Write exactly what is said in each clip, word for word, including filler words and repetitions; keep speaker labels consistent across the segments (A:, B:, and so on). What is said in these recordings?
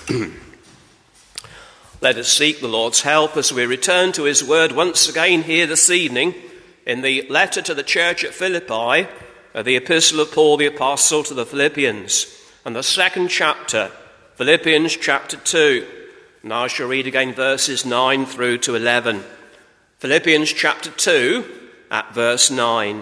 A: Let us seek the Lord's help as we return to his word once again here this evening in the letter to the church at Philippi, the epistle of Paul the Apostle to the Philippians, and the second chapter, Philippians chapter two. And I shall read again verses nine through to eleven. Philippians chapter two at verse nine.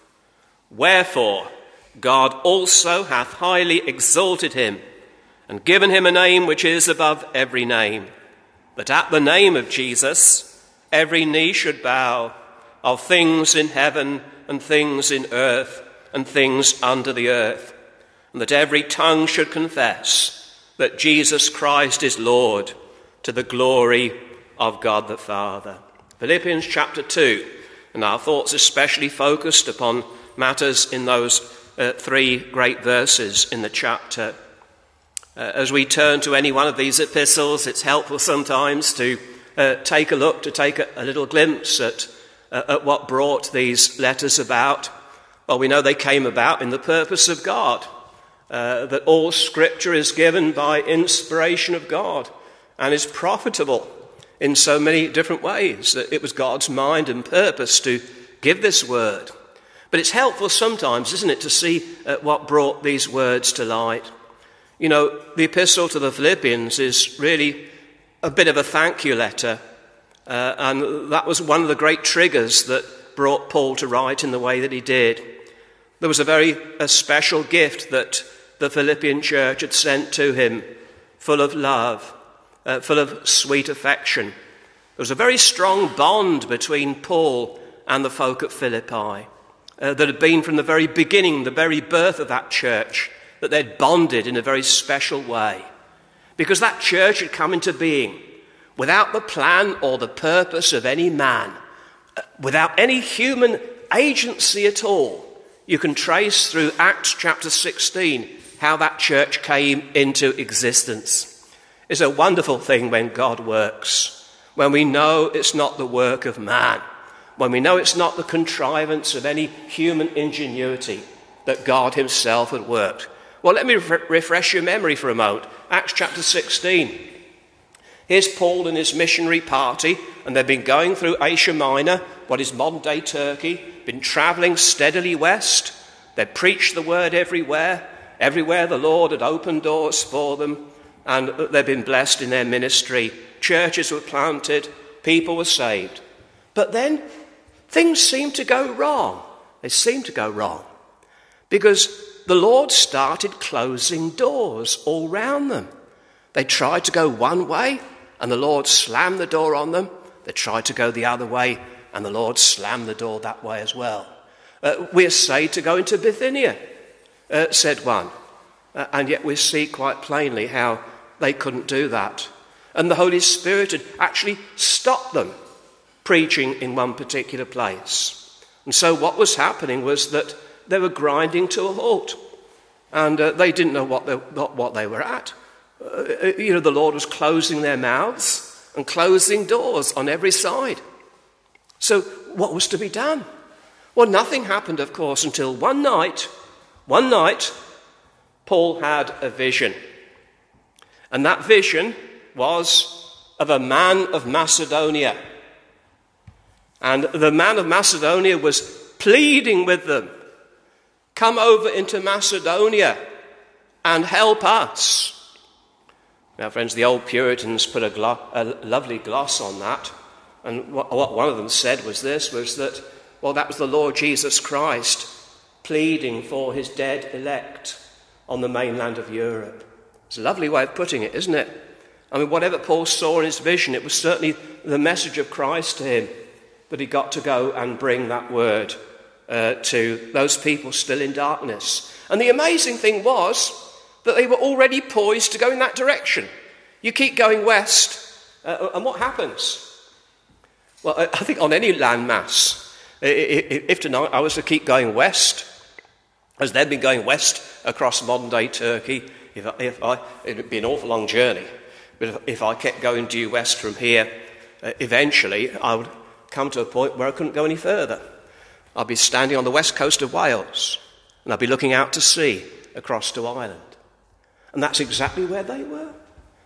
A: Wherefore God also hath highly exalted him, and given him a name which is above every name, that at the name of Jesus every knee should bow, of things in heaven and things in earth and things under the earth, and that every tongue should confess that Jesus Christ is Lord, to the glory of God the Father. Philippians chapter two, and our thoughts especially focused upon matters in those uh, three great verses in the chapter. Uh, as we turn to any one of these epistles, it's helpful sometimes to uh, take a look, to take a, a little glimpse at, uh, at what brought these letters about. Well, we know they came about in the purpose of God, uh, that all Scripture is given by inspiration of God and is profitable in so many different ways, that it was God's mind and purpose to give this word. But it's helpful sometimes, isn't it, to see uh, what brought these words to light. You know, the epistle to the Philippians is really a bit of a thank you letter, uh, and that was one of the great triggers that brought Paul to write in the way that he did. There was a very a special gift that the Philippian church had sent to him, full of love, uh, full of sweet affection. There was a very strong bond between Paul and the folk at Philippi. Uh, that had been from the very beginning, the very birth of that church, that they'd bonded in a very special way. Because that church had come into being without the plan or the purpose of any man, uh, without any human agency at all. You can trace through Acts chapter sixteen how that church came into existence. It's a wonderful thing when God works, when we know it's not the work of man, when we know it's not the contrivance of any human ingenuity, that God himself had worked. Well, let me re- refresh your memory for a moment. Acts chapter sixteen. Here's Paul and his missionary party, and they've been going through Asia Minor, what is modern-day Turkey, been travelling steadily west. They'd preached the word everywhere. Everywhere the Lord had opened doors for them, and they've been blessed in their ministry. Churches were planted, people were saved. But then things seemed to go wrong. They seemed to go wrong because the Lord started closing doors all round them. They tried to go one way and the Lord slammed the door on them. They tried to go the other way and the Lord slammed the door that way as well. Uh, we essayed to go into Bithynia, uh, said one, uh, and yet we see quite plainly how they couldn't do that. And the Holy Spirit had actually stopped them preaching in one particular place. And so what was happening was that they were grinding to a halt, and uh, they didn't know what they, what, what they were at. Uh, you know, the Lord was closing their mouths and closing doors on every side. So what was to be done? Well, nothing happened, of course, until one night, one night, Paul had a vision. And that vision was of a man of Macedonia. And the man of Macedonia was pleading with them, come over into Macedonia and help us. Now, friends, the old Puritans put a, glo- a lovely gloss on that. And what, what one of them said was this, was that, well, that was the Lord Jesus Christ pleading for his dead elect on the mainland of Europe. It's a lovely way of putting it, isn't it? I mean, whatever Paul saw in his vision, it was certainly the message of Christ to him, that he got to go and bring that word uh, to those people still in darkness. And the amazing thing was that they were already poised to go in that direction. You keep going west, uh, and what happens? Well, I think on any landmass, if tonight I was to keep going west, as they'd been going west across modern-day Turkey, if I, if I, it'd be an awful long journey, but if, if I kept going due west from here, uh, eventually I would come to a point where I couldn't go any further. I'd be standing on the west coast of Wales, and I'd be looking out to sea across to Ireland. And that's exactly where they were.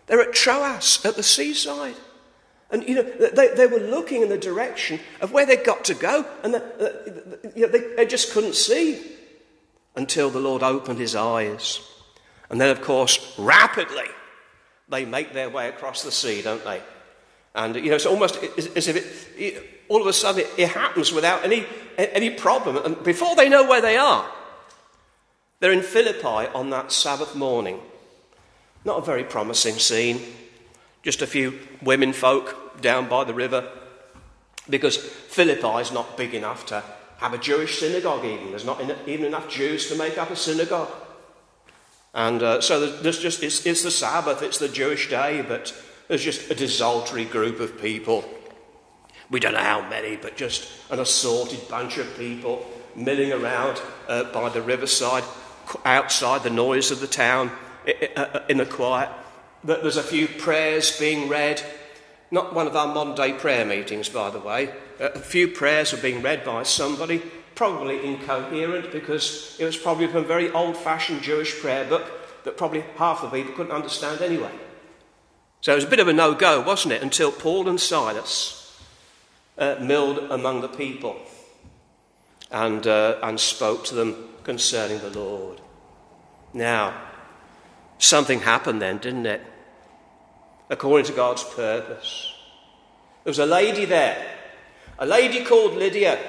A: They're at Troas, at the seaside. And, you know, they, they were looking in the direction of where they'd got to go, and the, the, you know, they, they just couldn't see until the Lord opened his eyes. And then, of course, rapidly, they make their way across the sea, don't they? And, you know, it's almost as if it, it, all of a sudden it, it happens without any, any problem. And before they know where they are, they're in Philippi on that Sabbath morning. Not a very promising scene. Just a few women folk down by the river. Because Philippi is not big enough to have a Jewish synagogue even. There's not even enough Jews to make up a synagogue. And uh, so there's just it's, it's the Sabbath, it's the Jewish day, but there's just a desultory group of people. We don't know how many, but just an assorted bunch of people milling around uh, by the riverside, outside the noise of the town, in the quiet. There's a few prayers being read. Not one of our modern day prayer meetings, by the way. A few prayers are being read by somebody, probably incoherent, because it was probably from a very old-fashioned Jewish prayer book that probably half the people couldn't understand anyway. So it was a bit of a no-go, wasn't it, until Paul and Silas uh, milled among the people and, uh, and spoke to them concerning the Lord. Now, something happened then, didn't it? According to God's purpose. There was a lady there, a lady called Lydia.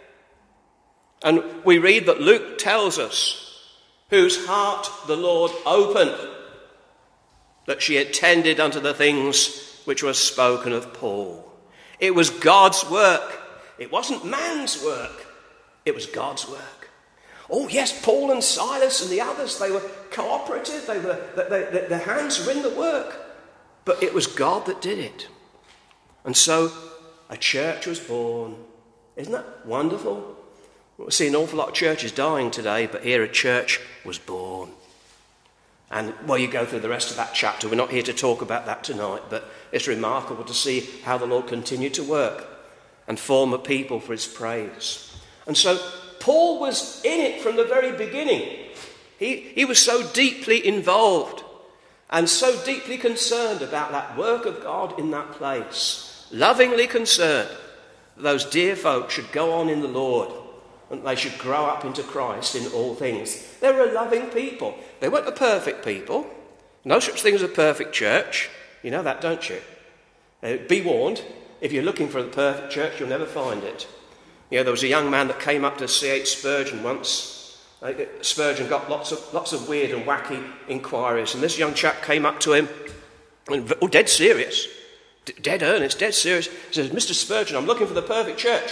A: And we read that Luke tells us whose heart the Lord opened, that she attended unto the things which were spoken of Paul. It was God's work. It wasn't man's work. It was God's work. Oh yes, Paul and Silas and the others, they were cooperative. They were, they, they, their hands were in the work. But it was God that did it. And so a church was born. Isn't that wonderful? We see an awful lot of churches dying today, but here a church was born. And, well, you go through the rest of that chapter. We're not here to talk about that tonight, but it's remarkable to see how the Lord continued to work and form a people for his praise. And so Paul was in it from the very beginning. He, he was so deeply involved and so deeply concerned about that work of God in that place, lovingly concerned that those dear folk should go on in the Lord and they should grow up into Christ in all things. They were a loving people. They weren't a perfect people. No such thing as a perfect church. You know that, don't you? Uh, be warned, if you're looking for the perfect church, you'll never find it. You know, there was a young man that came up to C H Spurgeon once. Uh, Spurgeon got lots of lots of weird and wacky inquiries, and this young chap came up to him, and, oh, dead serious, D- dead earnest, dead serious. He says, "Mister Spurgeon, I'm looking for the perfect church.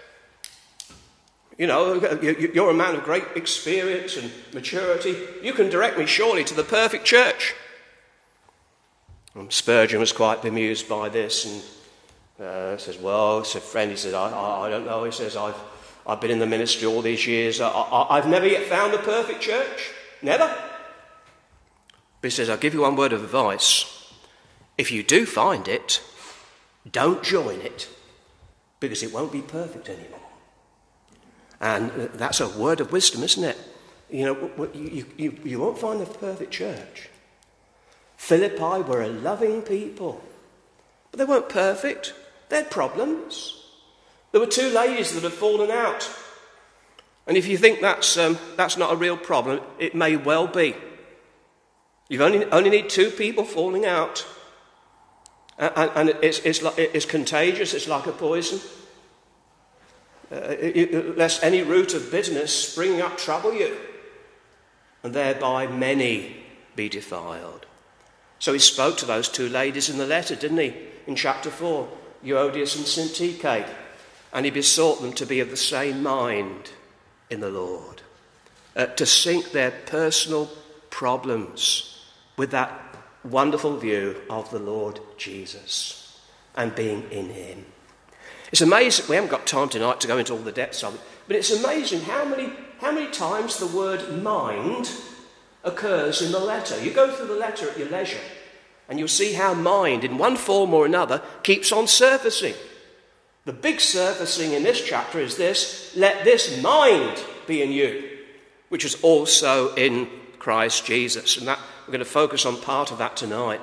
A: You know, you're a man of great experience and maturity. You can direct me surely to the perfect church." And Spurgeon was quite bemused by this, and uh, says, "Well," said friend, he said, I, I, I don't know. He says, I've, I've been in the ministry all these years. I, I, I've never yet found the perfect church. Never. But he says, "I'll give you one word of advice. If you do find it, don't join it, because it won't be perfect anymore." And that's a word of wisdom, isn't it? You know, you, you, you won't find the perfect church. Philippi were a loving people, but they weren't perfect. They had problems. There were two ladies that had fallen out. And if you think that's um, that's not a real problem, it may well be. You only only need two people falling out, and, and it's it's like, it's contagious. It's like a poison. Uh, it, it, lest any root of bitterness springing up trouble you, and thereby many be defiled. So he spoke to those two ladies in the letter, didn't he? In chapter four, Euodias and Syntyche, and he besought them to be of the same mind in the Lord, uh, to sync their personal problems with that wonderful view of the Lord Jesus and being in him. It's amazing, we haven't got time tonight to go into all the depths of it, but it's amazing how many how many times the word mind occurs in the letter. You go through the letter at your leisure, and you'll see how mind, in one form or another, keeps on surfacing. The big surfacing in this chapter is this: let this mind be in you, which is also in Christ Jesus. And that we're going to focus on part of that tonight.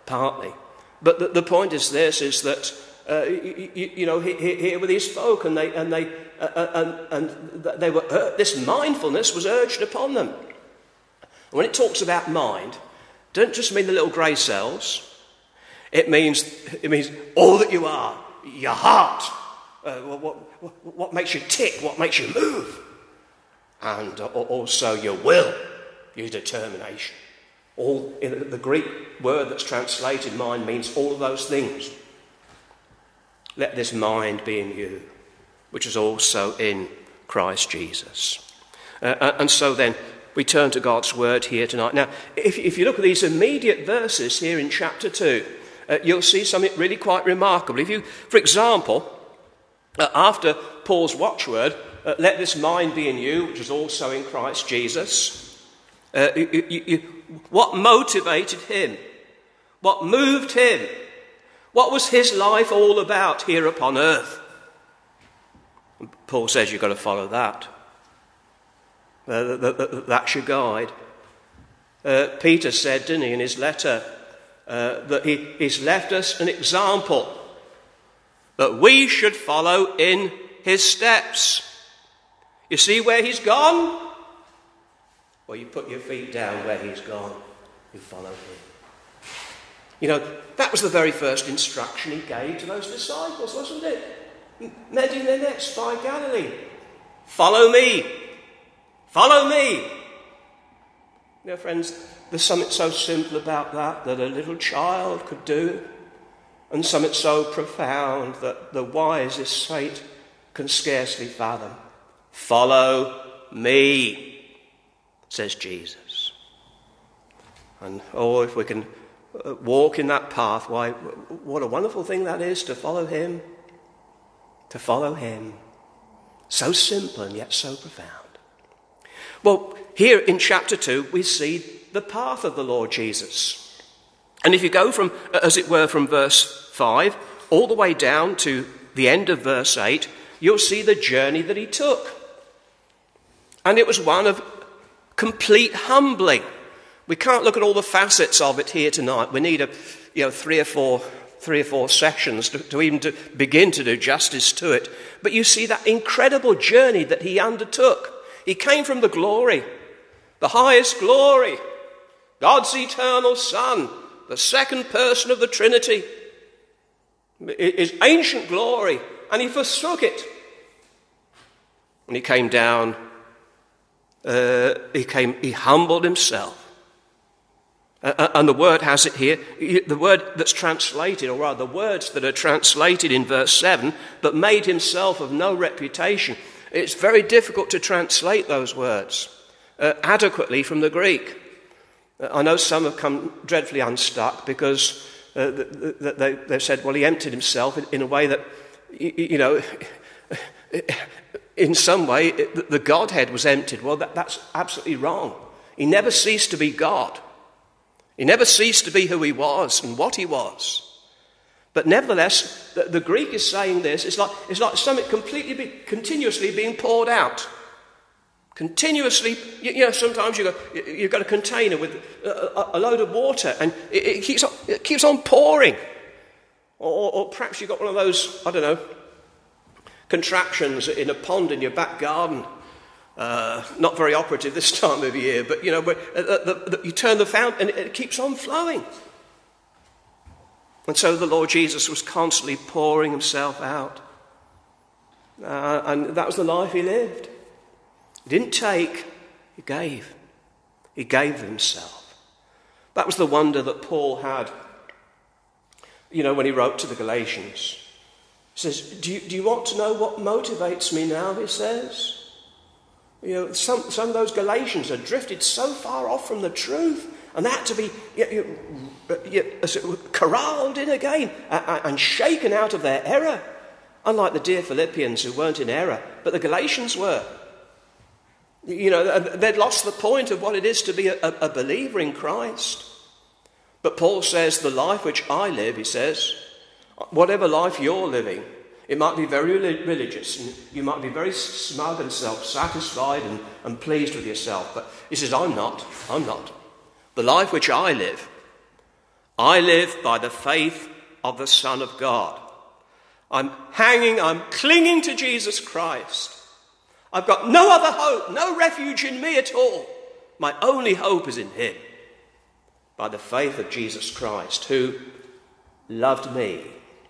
A: partly. But the, the point is this, is that, uh, you, you know, here with these folk, and they, and they, uh, and, and they were, uh, this mindfulness was urged upon them. When it talks about mind, don't just mean the little grey cells. It means, it means all that you are, your heart, uh, what, what, what makes you tick, what makes you move, and also your will, your determination. All in the Greek word that's translated mind means all of those things. Let this mind be in you, which is also in Christ Jesus. Uh, and so then we turn to God's word here tonight. Now, if, if you look at these immediate verses here in chapter two, uh, you'll see something really quite remarkable. If you, for example, uh, after Paul's watchword, uh, let this mind be in you, which is also in Christ Jesus, uh, you, you, you, what motivated him? What moved him? What was his life all about here upon earth? Paul says you've got to follow that. Uh, that, that, that's your guide. Uh, Peter said, didn't he, in his letter, uh, that he, he's left us an example that we should follow in his steps. You see where he's gone? Well, you put your feet down where he's gone. You follow him. You know, that was the very first instruction he gave to those disciples, wasn't it? Medi nenes by Galilee. Follow me. Follow me. You know, friends, there's something so simple about that that a little child could do, and something so profound that the wisest saint can scarcely fathom. Follow me, says Jesus. And oh, if we can walk in that path, why, what a wonderful thing that is to follow him. To follow him. So simple and yet so profound. Well, here in chapter two, we see the path of the Lord Jesus. And if you go from, as it were, from verse five all the way down to the end of verse eight, you'll see the journey that he took. And it was one of complete humbling. We can't look at all the facets of it here tonight. We need a, you know, three or four, three or four sessions to, to even to begin to do justice to it. But you see that incredible journey that he undertook. He came from the glory, the highest glory, God's eternal Son, the second person of the Trinity, his ancient glory, and he forsook it. And he came down, uh, he came, he humbled himself. Uh, and the word has it here, the word that's translated, or rather the words that are translated in verse seven, but made himself of no reputation. It's very difficult to translate those words uh, adequately from the Greek. Uh, I know some have come dreadfully unstuck because uh, they, they've said, well, he emptied himself in, in a way that, you, you know, in some way it, the Godhead was emptied. Well, that, that's absolutely wrong. He never ceased to be God. He never ceased to be who he was and what he was. But nevertheless, the, the Greek is saying this. It's like, it's like something completely, be, continuously being poured out. Continuously, you, you know, sometimes you've got, you've got a container with a, a load of water and it, it, keeps on, it keeps on pouring. Or, or perhaps you've got one of those, I don't know, contraptions in a pond in your back garden. Uh, not very operative this time of year, but, you know, where, uh, the, the, you turn the fountain and it, it keeps on flowing. And so the Lord Jesus was constantly pouring himself out. Uh, and that was the life he lived. He didn't take, he gave. He gave himself. That was the wonder that Paul had, you know, when he wrote to the Galatians. He says, do you, do you want to know what motivates me now, he says? You know, some, some of those Galatians had drifted so far off from the truth, and they had to be you, you, you, corralled in again and, and shaken out of their error. Unlike the dear Philippians who weren't in error, but the Galatians were. You know, they'd lost the point of what it is to be a, a believer in Christ. But Paul says, the life which I live, he says, whatever life you're living, it might be very religious, and you might be very smug and self-satisfied and, and pleased with yourself. But he says, I'm not. I'm not. The life which I live, I live by the faith of the Son of God. I'm hanging, I'm clinging to Jesus Christ. I've got no other hope, no refuge in me at all. My only hope is in him, by the faith of Jesus Christ, who loved me.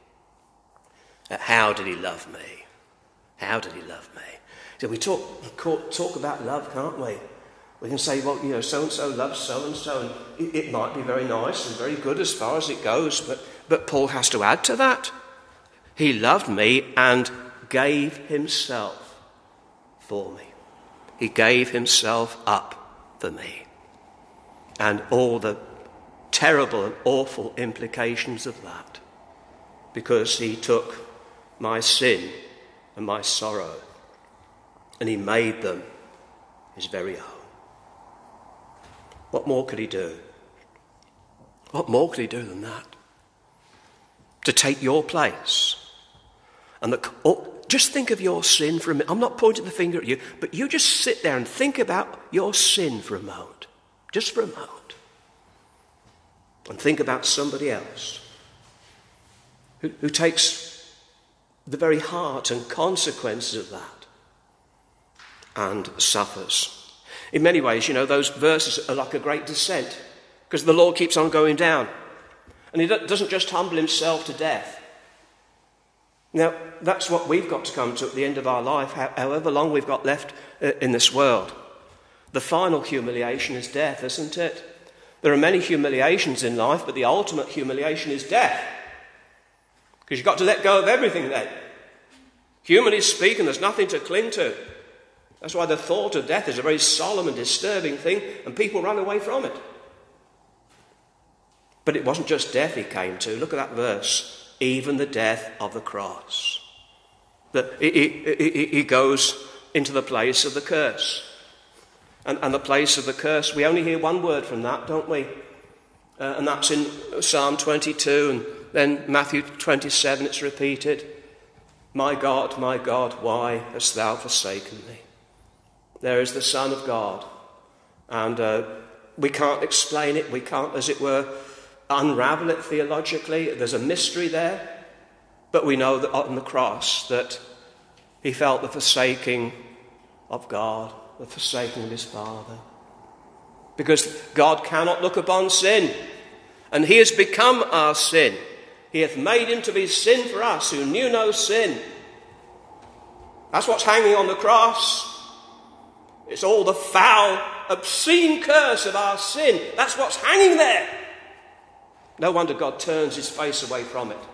A: How did he love me? How did he love me? So we talk, talk about love, can't we? We can say, well, you know, so-and-so loves so-and-so, and it, it might be very nice and very good as far as it goes, but, but Paul has to add to that. He loved me and gave himself for me. He gave himself up for me. And all the terrible and awful implications of that, because he took my sin and my sorrow and he made them his very own. What more could he do? What more could he do than that? To take your place. And the, oh, just think of your sin for a minute. I'm not pointing the finger at you, but you just sit there and think about your sin for a moment. Just for a moment. And think about somebody else who, who takes the very heart and consequences of that and suffers. In many ways, you know, those verses are like a great descent, because the Lord keeps on going down. And he doesn't just humble himself to death. Now, that's what we've got to come to at the end of our life, however long we've got left in this world. The final humiliation is death, isn't it? There are many humiliations in life, but the ultimate humiliation is death. Because you've got to let go of everything then. Humanly speaking, there's nothing to cling to. That's why the thought of death is a very solemn and disturbing thing, and people run away from it. But it wasn't just death he came to. Look at that verse. Even the death of the cross. That he, he, he, he goes into the place of the curse. And, and the place of the curse, we only hear one word from that, don't we? Uh, and that's in Psalm twenty-two, and then Matthew twenty-seven, it's repeated. My God, my God, why hast thou forsaken me? There is the Son of God. And uh, we can't explain it. We can't, as it were, unravel it theologically. There's a mystery there. But we know that on the cross that he felt the forsaking of God, the forsaking of his Father. Because God cannot look upon sin. And he has become our sin. He hath made him to be sin for us who knew no sin. That's what's hanging on the cross. It's all the foul, obscene curse of our sin. That's what's hanging there. No wonder God turns his face away from it.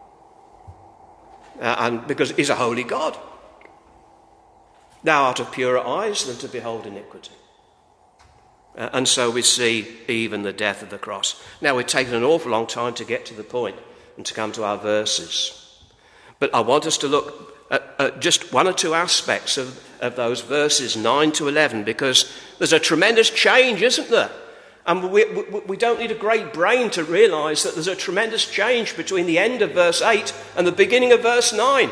A: Uh, and because he's a holy God. Thou art of purer eyes than to behold iniquity. Uh, and so we see even the death of the cross. Now, we've taken an awful long time to get to the point and to come to our verses. But I want us to look at, at just one or two aspects of, of those verses nine to eleven, because there's a tremendous change, isn't there? And we, we, we don't need a great brain to realise that there's a tremendous change between the end of verse eight and the beginning of verse nine.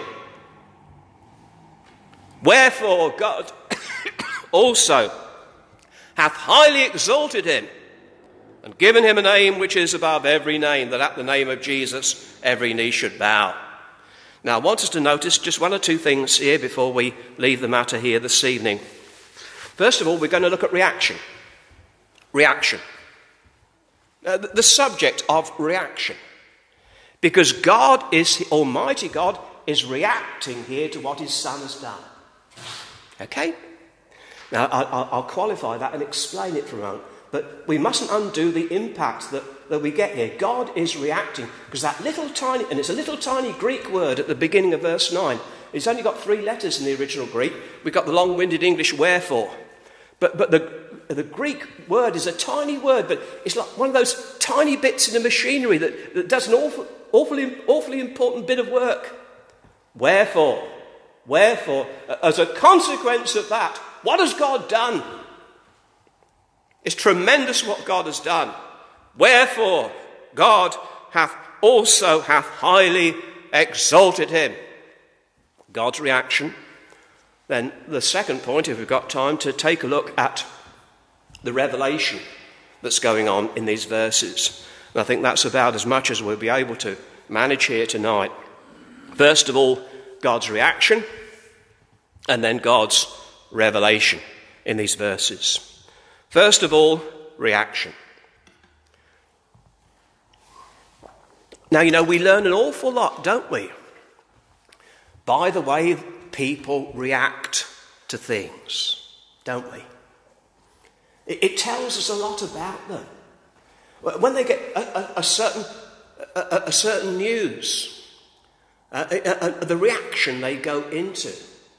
A: Wherefore God also hath highly exalted him, and given him a name which is above every name, that at the name of Jesus every knee should bow. Now I want us to notice just one or two things here before we leave the matter here this evening. First of all, we're going to look at reaction. Reaction. Uh, the, the subject of reaction. Because God is, Almighty God, is reacting here to what his Son has done. Okay? Now, I'll, I'll qualify that and explain it for a moment. But we mustn't undo the impact that, that we get here. God is reacting, because that little tiny, and it's a little tiny Greek word at the beginning of verse nine. It's only got three letters in the original Greek. We've got the long-winded English wherefore. But, but the, the Greek word is a tiny word, but it's like one of those tiny bits in the machinery that, that does an awful, awfully, awfully important bit of work. Wherefore, wherefore, as a consequence of that, what has God done? It's tremendous what God has done. Wherefore, God hath also hath highly exalted him. God's reaction. Then the second point, if we've got time, to take a look at the revelation that's going on in these verses. And I think that's about as much as we'll be able to manage here tonight. First of all, God's reaction, and then God's revelation in these verses. First of all, reaction. Now, you know, we learn an awful lot, don't we, by the way people react to things, don't we? It, it tells us a lot about them. When they get a, a, a certain a, a certain news, uh, a, a, the reaction they go into,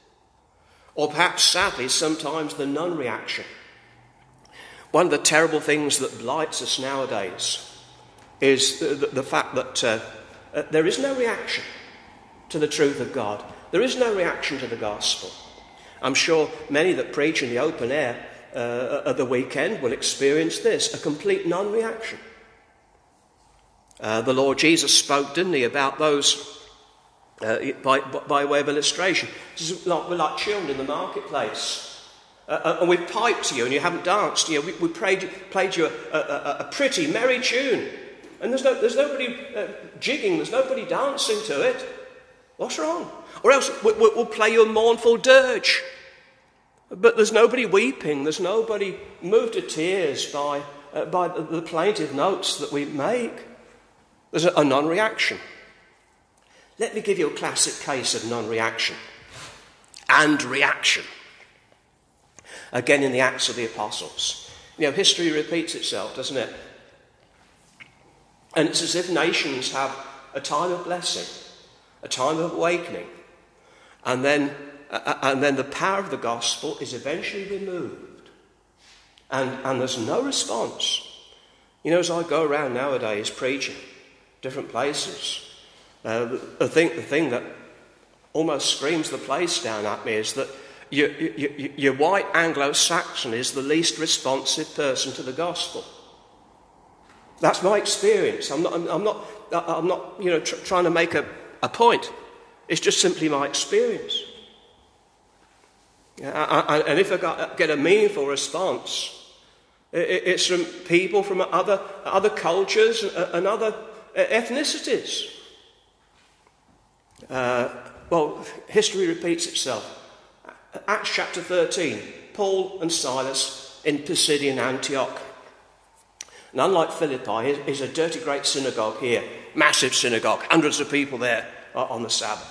A: or perhaps sadly sometimes the non-reaction. One of the terrible things that blights us nowadays is the, the, the fact that uh, uh, there is no reaction to the truth of God. There is no reaction to the gospel. I'm sure many that preach in the open air uh, at the weekend will experience this, a complete non-reaction. Uh, the Lord Jesus spoke, didn't he, about those uh, by, by way of illustration. It's like, we're like children in the marketplace. Uh, and we've piped to you and you haven't danced. You know, we, we played, played you a, a, a pretty, merry tune. And there's, no, there's nobody uh, jigging, there's nobody dancing to it. What's wrong? Or else we, we, we'll play you a mournful dirge. But there's nobody weeping, there's nobody moved to tears by, uh, by the, the plaintive notes that we make. There's a, a non-reaction. Let me give you a classic case of non-reaction and reaction. Again in the Acts of the Apostles. You know, history repeats itself, doesn't it? And it's as if nations have a time of blessing, a time of awakening, and then, uh, and then the power of the gospel is eventually removed. And, and there's no response. You know, as I go around nowadays preaching, different places, uh, the, thing, the thing that almost screams the place down at me is that Your, your, your white Anglo-Saxon is the least responsive person to the gospel. That's my experience. I'm not, I'm, I'm not, I'm not you know, tr- trying to make a, a point. It's just simply my experience. I, I, and if I got, get a meaningful response, it, it's from people from other, other cultures and other ethnicities. Uh, well, history repeats itself. Acts chapter thirteen, Paul and Silas in Pisidian Antioch. And unlike Philippi, is a dirty great synagogue here, massive synagogue, hundreds of people there on the Sabbath.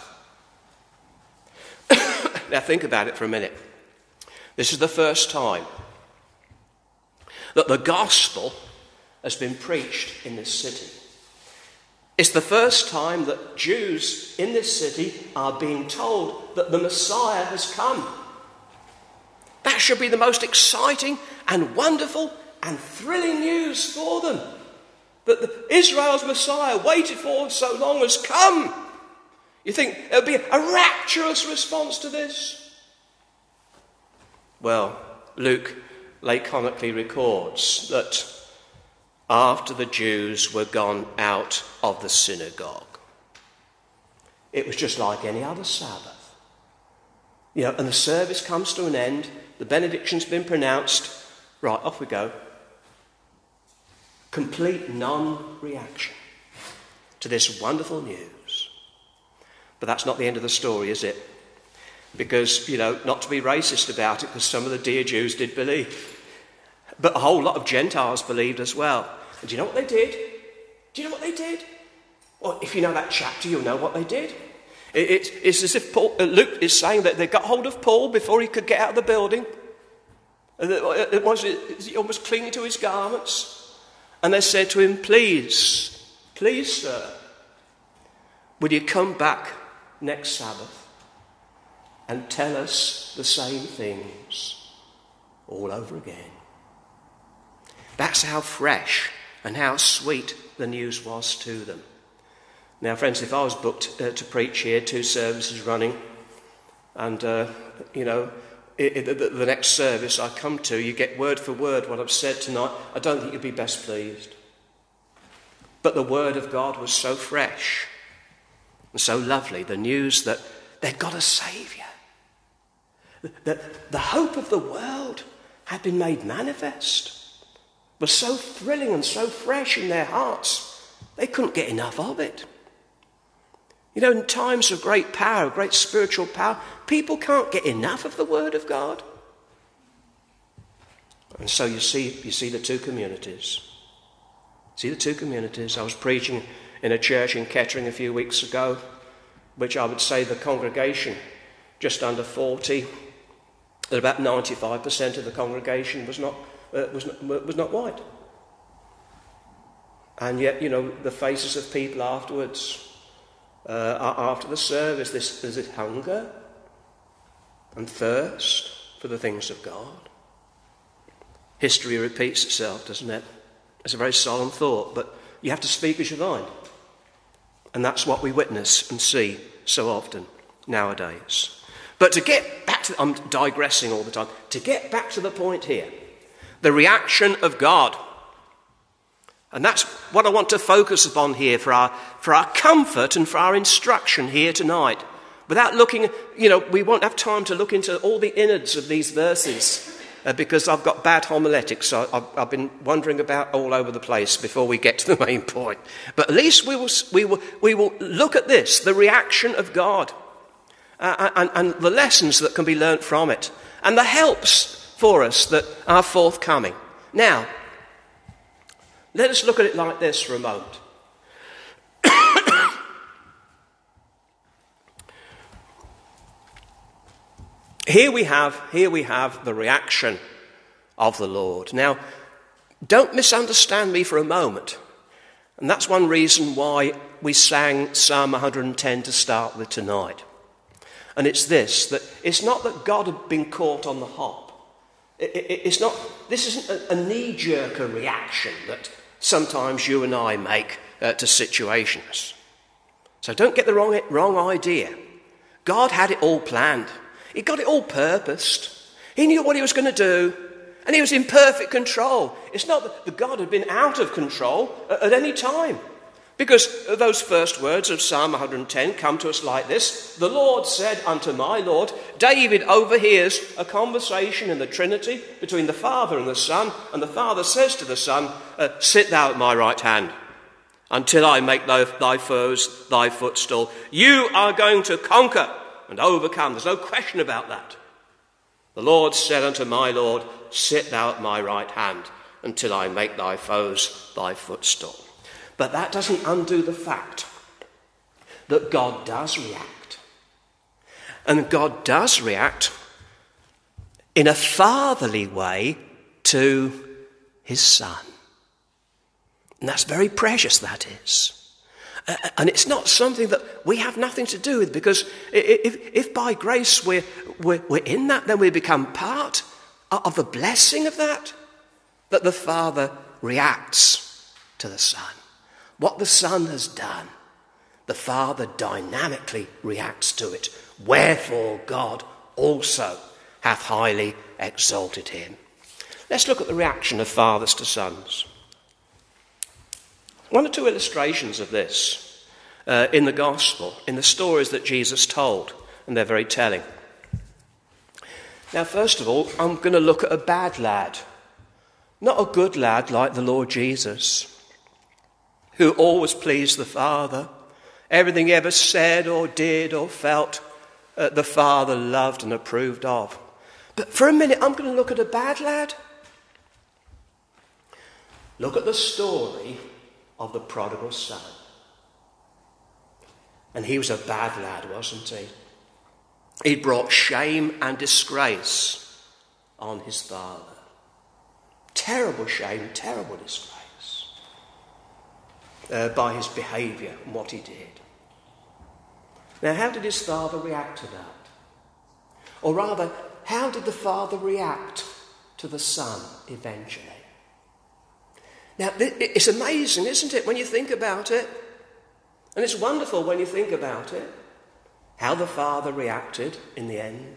A: Now think about it for a minute. This is the first time that the gospel has been preached in this city. It's the first time that Jews in this city are being told that the Messiah has come. That should be the most exciting and wonderful and thrilling news for them. That the, Israel's Messiah waited for so long has come. You think there would be a rapturous response to this? Well, Luke laconically records that after the Jews were gone out of the synagogue, it was just like any other Sabbath. You know, and the service comes to an end, the benediction's been pronounced, right, off we go. Complete non-reaction to this wonderful news. But that's not the end of the story, is it? Because, you know, not to be racist about it, because some of the dear Jews did believe. But a whole lot of Gentiles believed as well. And do you know what they did? Do you know what they did? Well, if you know that chapter, you'll know what they did. It, it, it's as if Paul, uh, Luke is saying that they got hold of Paul before he could get out of the building. And it, it was it, almost clinging to his garments. And they said to him, please, please, sir, will you come back next Sabbath and tell us the same things all over again? That's how fresh and how sweet the news was to them. Now, friends, if I was booked uh, to preach here, two services running, and, uh, you know, it, it, the, the next service I come to, you get word for word what I've said tonight, I don't think you'd be best pleased. But the word of God was so fresh and so lovely, the news that they'd got a saviour. That the hope of the world had been made manifest. was so thrilling and so fresh in their hearts, they couldn't get enough of it. You know, in times of great power, great spiritual power, people can't get enough of the Word of God. And so you see, you see the two communities. See the two communities. I was preaching in a church in Kettering a few weeks ago, which I would say the congregation, just under forty, that about ninety-five percent of the congregation was not, uh, was not, was not white. And yet, you know, the faces of people afterwards, uh, after the service, this, is it hunger and thirst for the things of God? History repeats itself, doesn't it? It's a very solemn thought, but you have to speak as you find. And that's what we witness and see so often nowadays. But to get back to, I'm digressing all the time, to get back to the point here, the reaction of God. And that's what I want to focus upon here for our, for our comfort and for our instruction here tonight. Without looking, you know, we won't have time to look into all the innards of these verses uh, because I've got bad homiletics, so I've, I've been wandering about all over the place before we get to the main point. But at least we will, we will, we will look at this, the reaction of God, uh, and, and the lessons that can be learnt from it, and the helps for us that are forthcoming. Now, let us look at it like this for a moment. Here we have, here we have the reaction of the Lord. Now, don't misunderstand me for a moment. And that's one reason why we sang Psalm one hundred ten to start with tonight. And it's this, that it's not that God had been caught on the hop. It, it, it's not, this isn't a, a knee-jerk reaction that sometimes you and I make uh, to situations. So don't get the wrong, wrong idea. God had it all planned. He got it all purposed. He knew what he was going to do, and he was in perfect control. It's not that the God had been out of control at, at any time, because those first words of Psalm one hundred ten come to us like this. The Lord said unto my Lord. David overhears a conversation in the Trinity between the Father and the Son, and the Father says to the Son, uh, sit thou at my right hand until I make thy, thy foes thy footstool. You are going to conquer and overcome. There's no question about that. The Lord said unto my Lord, sit thou at my right hand until I make thy foes thy footstool. But that doesn't undo the fact that God does react. And God does react in a fatherly way to his Son. And that's very precious, that is. Uh, and it's not something that we have nothing to do with, because if, if by grace we're, we're, we're in that, then we become part of the blessing of that, that the Father reacts to the Son. What the Son has done, the Father dynamically reacts to it. Wherefore God also hath highly exalted him. Let's look at the reaction of fathers to sons. One or two illustrations of this uh, in the gospel, in the stories that Jesus told, and they're very telling. Now, first of all, I'm going to look at a bad lad, not a good lad like the Lord Jesus, who always pleased the Father. Everything he ever said or did or felt, uh, the Father loved and approved of. But for a minute, I'm going to look at a bad lad. Look at the story of the prodigal son. And he was a bad lad, wasn't he? He brought shame and disgrace on his father. Terrible shame, terrible disgrace uh, by his behaviour and what he did. Now, how did his father react to that? Or rather, how did the father react to the son eventually? Now, it's amazing, isn't it, when you think about it? And it's wonderful when you think about it, how the father reacted in the end.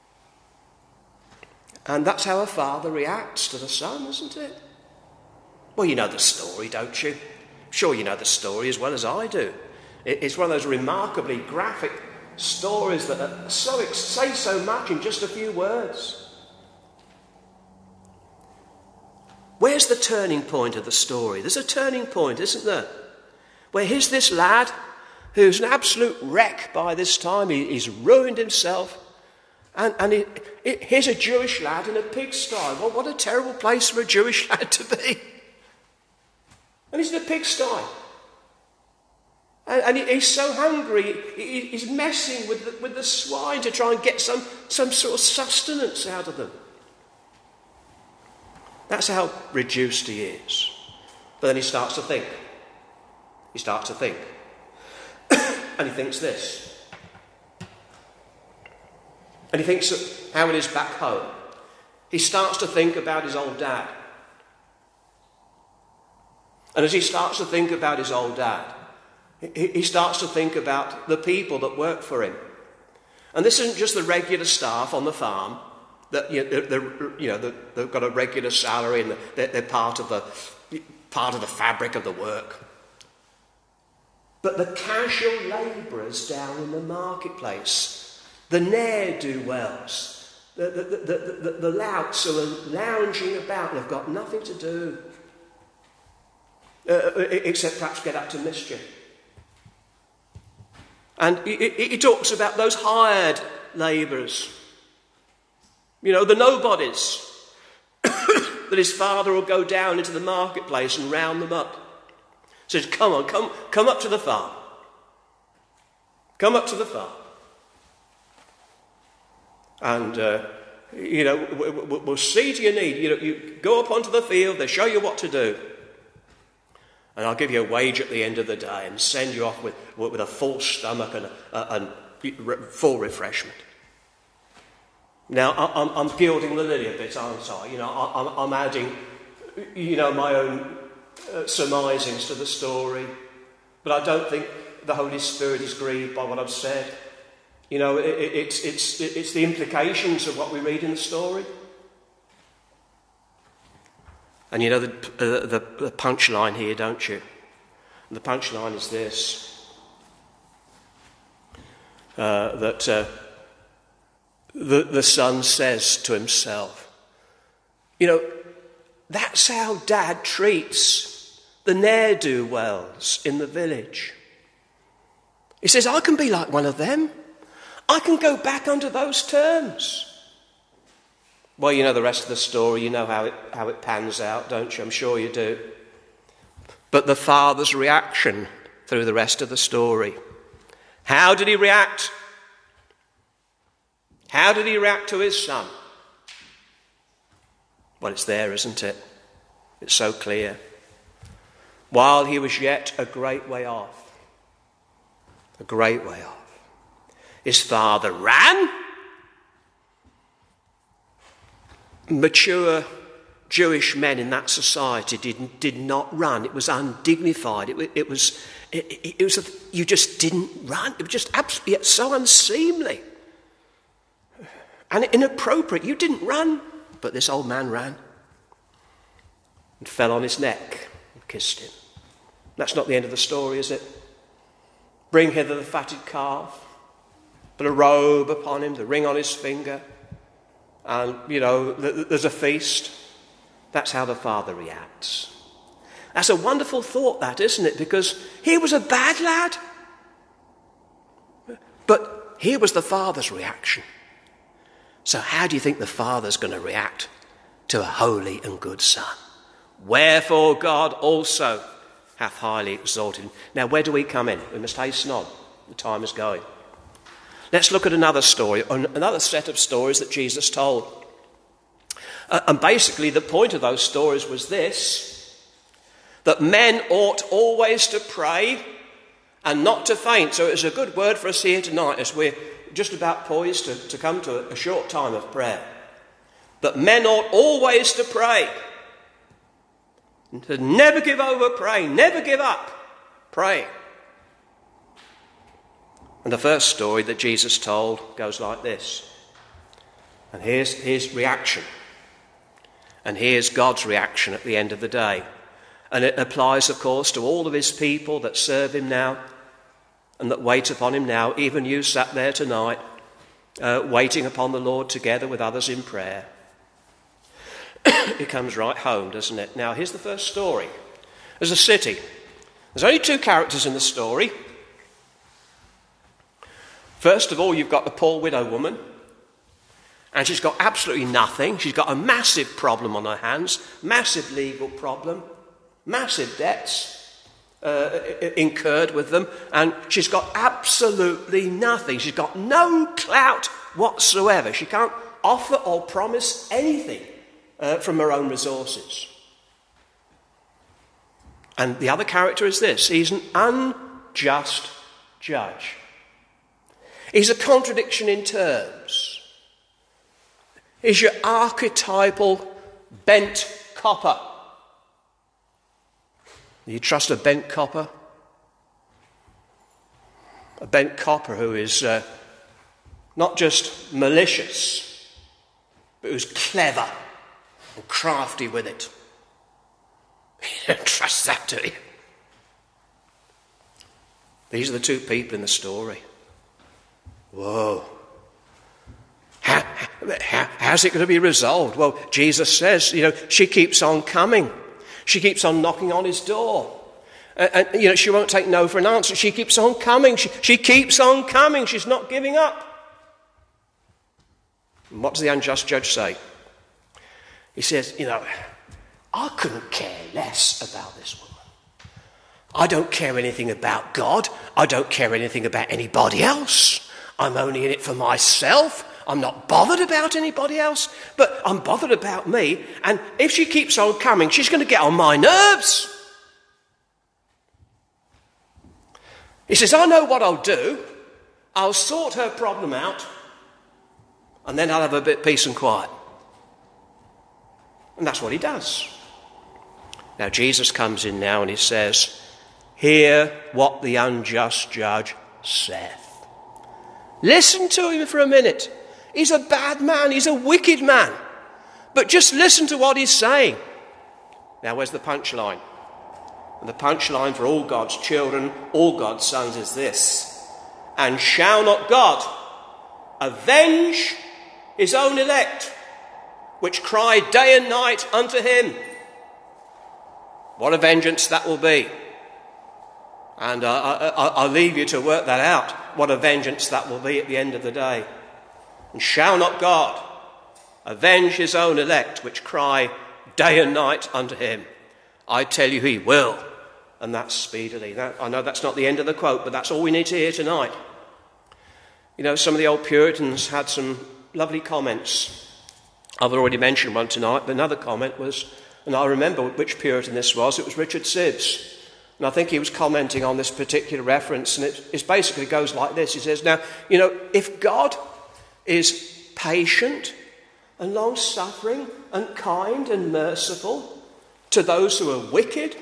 A: And that's how a father reacts to the son, isn't it? Well, you know the story, don't you? Sure, you know the story as well as I do. It's one of those remarkably graphic stories that are so, say so much in just a few words. Where's the turning point of the story? There's a turning point, isn't there? Where here's this lad who's an absolute wreck by this time. He, he's ruined himself. And, and he, he, here's a Jewish lad in a pigsty. Well, what a terrible place for a Jewish lad to be. And he's in a pigsty. And, and he, he's so hungry, he, he's messing with the, with the swine to try and get some, some sort of sustenance out of them. That's how reduced he is. But then he starts to think. He starts to think. And he thinks this. And he thinks of how it is back home. He starts to think about his old dad. And as he starts to think about his old dad, he, he starts to think about the people that work for him. And this isn't just the regular staff on the farm. That you know, they're, you know, they've got a regular salary and they're, they're part of the part of the fabric of the work. But the casual labourers down in the marketplace, the ne'er-do-wells, the, the, the, the, the, the louts who are lounging about and have got nothing to do, uh, except perhaps get up to mischief. And he, he, he talks about those hired labourers, you know, the nobodies, that his father will go down into the marketplace and round them up. Says, come on, come, come up to the farm. Come up to the farm. And, uh, you know, we'll, we'll see to your need. You know, you go up onto the field, they show you what to do. And I'll give you a wage at the end of the day and send you off with, with a full stomach and, uh, and full refreshment. Now, I'm, I'm gilding the lily a bit, aren't I? You know, I'm, I'm adding, you know, my own uh, surmisings to the story. But I don't think the Holy Spirit is grieved by what I've said. You know, it, it, it's, it's, it's the implications of what we read in the story. And you know the, uh, the, the punchline here, don't you? And the punchline is this. Uh, that... Uh, The, the son says to himself, you know, that's how Dad treats the ne'er-do-wells in the village. He says, I can be like one of them. I can go back under those terms. Well, you know the rest of the story. You know how it, how it pans out, don't you? I'm sure you do. But the father's reaction through the rest of the story. How did he react? How did he react to his son? Well, it's there, isn't it? It's so clear. While he was yet a great way off, a great way off, his father ran. Mature Jewish men in that society did, did not run. It was undignified. It, it was, it, it was a, you just didn't run. It was just absolutely yet so unseemly. And inappropriate. You didn't run. But this old man ran and fell on his neck and kissed him. That's not the end of the story, is it? Bring hither the fatted calf, put a robe upon him, the ring on his finger, and, you know, there's a feast. That's how the father reacts. That's a wonderful thought, that, isn't it? Because he was a bad lad. But here was the father's reaction. So how do you think the father's going to react to a holy and good son? Wherefore God also hath highly exalted him. Now, where do we come in? We must hasten on. The time is going. Let's look at another story, another set of stories that Jesus told. Uh, and basically the point of those stories was this, that men ought always to pray and not to faint. So it's a good word for us here tonight as we're just about poised to, to come to a short time of prayer. But men ought always to pray. And to never give over praying, never give up praying. And the first story that Jesus told goes like this. And here's his reaction. And here's God's reaction at the end of the day. And it applies, of course, to all of his people that serve him now and that wait upon him now. Even you sat there tonight, uh, waiting upon the Lord together with others in prayer. it comes right home, doesn't it? Now, here's the first story. There's a city. There's only two characters in the story. First of all, you've got the poor widow woman, and she's got absolutely nothing. She's got a massive problem on her hands, massive legal problem, massive debts uh, incurred with them, and she's got absolutely nothing. She's got no clout whatsoever. She can't offer or promise anything uh, from her own resources. And the other character is this. He's an unjust judge. He's a contradiction in terms. He's your archetypal bent copper. Do you trust a bent copper? A bent copper who is uh, not just malicious, but who's clever and crafty with it. You don't trust that, do you? These are the two people in the story. Whoa. How, how, how's it going to be resolved? Well, Jesus says, you know, she keeps on coming. She keeps on knocking on his door. And, and you know, she won't take no for an answer. She keeps on coming. She, she keeps on coming. She's not giving up. And what does the unjust judge say? He says, you know, I couldn't care less about this woman. I don't care anything about God. I don't care anything about anybody else. I'm only in it for myself. I'm not bothered about anybody else, but I'm bothered about me. And if she keeps on coming, she's going to get on my nerves. He says, I know what I'll do. I'll sort her problem out, and then I'll have a bit of peace and quiet. And that's what he does. Now, Jesus comes in now and he says, hear what the unjust judge saith. Listen to him for a minute. He's a bad man. He's a wicked man. But just listen to what he's saying. Now, where's the punchline? And the punchline for all God's children, all God's sons is this. And shall not God avenge his own elect, which cry day and night unto him? What a vengeance that will be. And uh, I, I, I'll leave you to work that out, what a vengeance that will be at the end of the day. And shall not God avenge his own elect, which cry day and night unto him? I tell you he will, and that's speedily. That, I know that's not the end of the quote, but that's all we need to hear tonight. You know, some of the old Puritans had some lovely comments. I've already mentioned one tonight, but another comment was, and I remember which Puritan this was, it was Richard Sibbes. And I think he was commenting on this particular reference, and it, it basically goes like this. He says, now, you know, if God is patient and long-suffering and kind and merciful to those who are wicked,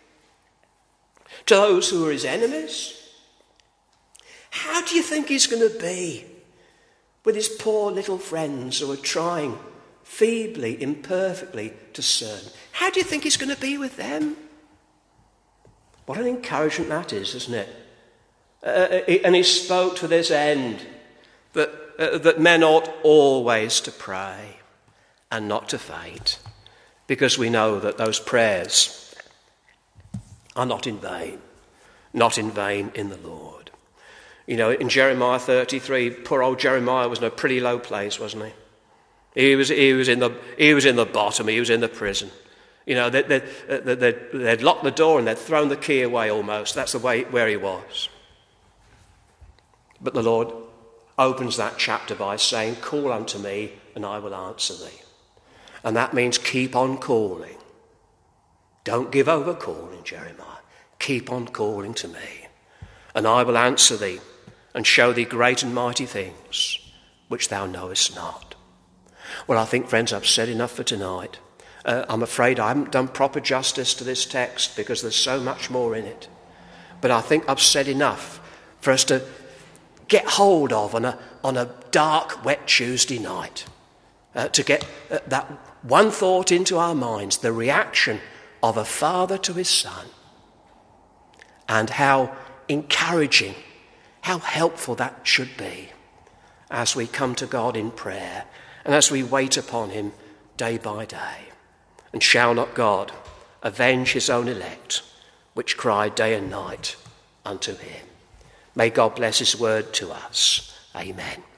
A: to those who are his enemies, how do you think he's going to be with his poor little friends who are trying feebly, imperfectly to serve? How do you think he's going to be with them? What an encouragement that is, isn't it? Uh, and he spoke to this end, that, uh, that men ought always to pray and not to faint, because we know that those prayers are not in vain, not in vain in the Lord. You know, in Jeremiah thirty-three, poor old Jeremiah was in a pretty low place, wasn't he? He was, he was, in, the, he was in the bottom, he was in the prison. You know, they'd, they'd, they'd, they'd locked the door and they'd thrown the key away almost. That's the way where he was. But the Lord opens that chapter by saying, call unto me and I will answer thee. And that means keep on calling. Don't give over calling, Jeremiah. Keep on calling to me, and I will answer thee and show thee great and mighty things which thou knowest not. Well, I think, friends, I've said enough for tonight. Uh, I'm afraid I haven't done proper justice to this text because there's so much more in it. But I think I've said enough for us to get hold of on a, on a dark, wet Tuesday night. Uh, to get uh, that one thought into our minds, the reaction of a father to his son. And how encouraging, how helpful that should be as we come to God in prayer and as we wait upon him day by day. And shall not God avenge his own elect, which cry day and night unto him? May God bless his word to us. Amen.